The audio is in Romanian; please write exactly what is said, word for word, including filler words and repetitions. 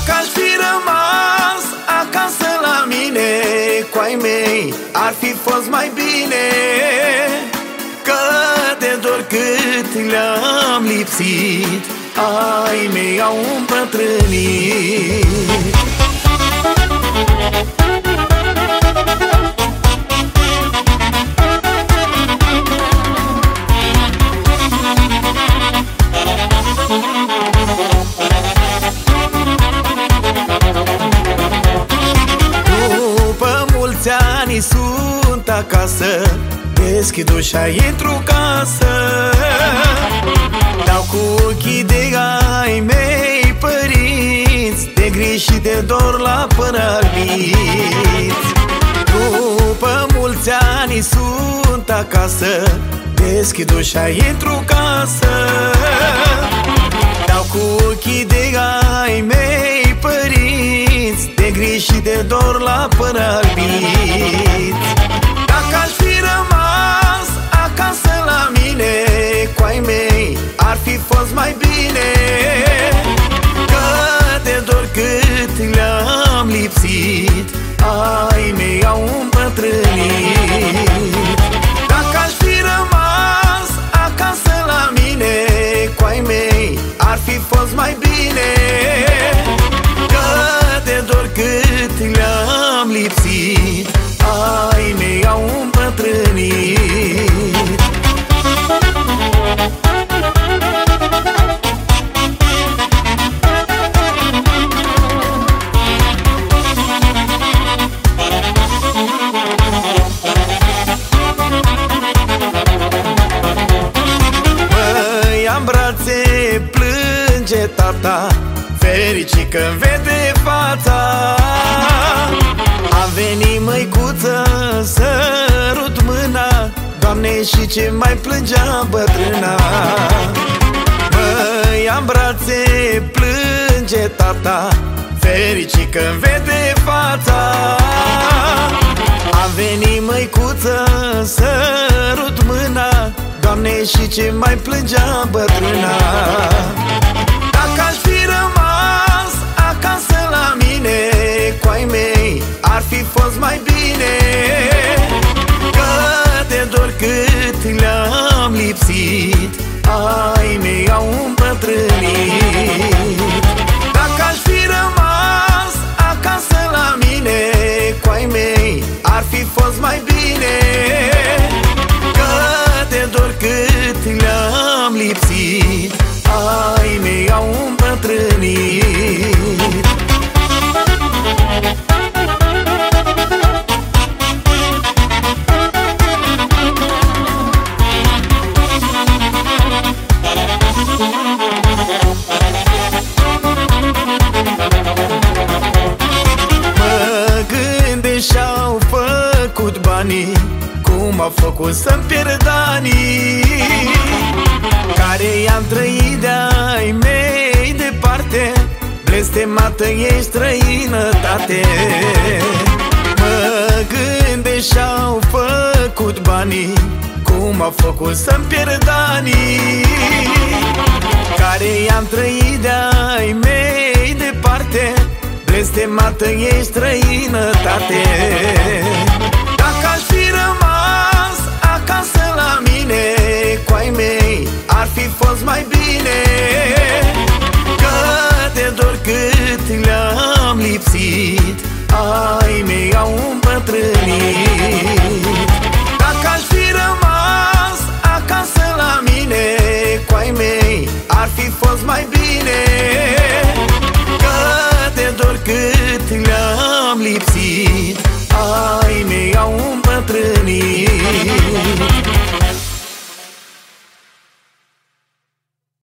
Dacă aș fi rămas acasă la mine, cu-ai mei ar fi fost mai bine, că de dor cât le-am lipsit, ai mei au împătrânit. După mulți ani sunt acasă, deschid ușa, intru în casă, dau cu ochii de ai mei părinți, de griji și de dor la părăbiți. După mulți ani sunt acasă, deschid ușa, intru în casă, dau cu ochii de ai mei părinți, de griji și de dor la părăbiți. Dacă aș fi rămas acasă la mine, cu-ai mei ar fi fost mai bine, că de dor cât le-am lipsit, ai mei au împătrânit. Dacă aș fi rămas acasă la mine, cu-ai mei ar fi fost mai bine, că de dor cât le-am lipsit, ai mei au împătrânit. Mă ia în brațe, plânge tata, fericit că-mi vede fața. Am venit, măicuță, sărut mâna, Doamne, și ce mai plângea bătrâna. Mă ia în brațe, plânge tata, fericit că-mi vede fața. Am venit, măicuță, sărut mâna, Doamne, și ce mai plângea bătrâna. Dacă aș fi rămas acasă la mine, cu-ai mei ar fi fost mai bine, că de dor cât le-am lipsit, ai mei au împătrânit. Dacă aș fi rămas acasă la mine, cu-ai mei ar fi fost mai bine, că de dor cât le-am lipsit, ai mei au împătrânit. Mă gândesc și-au făcut banii, cum au făcut să-mi pierd anii, care i-am trăit de-ai mei departe, blestemată e străinătate. Mă gândesc și-au făcut banii, cum au făcut să-mi pierd anii, care i-am trăit de-ai mei departe, blestemată e străinătate. Dacă aș fi rămas acasă la mine, cu-ai mei ar fi fost mai bine, că de dor cât le-am lipsit, ai mei au împătrânit. Dacă aș fi rămas acasă la mine, cu-ai mei ar fi fost mai bine, că de dor cât le-am lipsit,